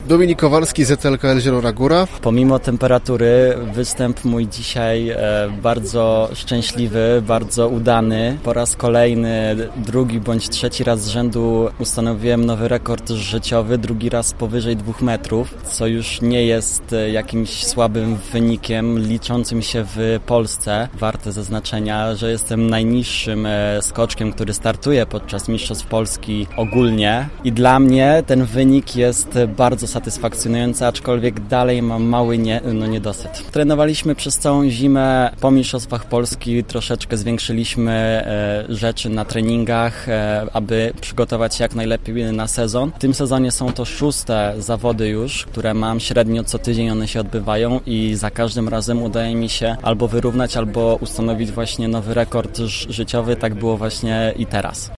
Dominik Kowalski, ZLKL Zielona Góra. Pomimo temperatury występ mój dzisiaj bardzo szczęśliwy, bardzo udany. Po raz kolejny, drugi bądź trzeci raz z rzędu ustanowiłem nowy rekord życiowy, drugi raz powyżej 2 metrów, co już nie jest jakimś słabym wynikiem liczącym się w Polsce. Warte zaznaczenia, że jestem najniższym skoczkiem, który startuje podczas Mistrzostw Polski ogólnie i dla mnie ten wynik jest bardzo satysfakcjonujący, aczkolwiek dalej mam mały niedosyt. Trenowaliśmy przez całą zimę. Po Mistrzostwach Polski troszeczkę zwiększyliśmy rzeczy na treningach, aby przygotować się jak najlepiej na sezon. W tym sezonie są to 6. zawody już, które mam średnio co tydzień, one się odbywają i za każdym razem udaje mi się albo wyrównać, albo ustanowić właśnie nowy rekord życiowy. Tak było właśnie i teraz.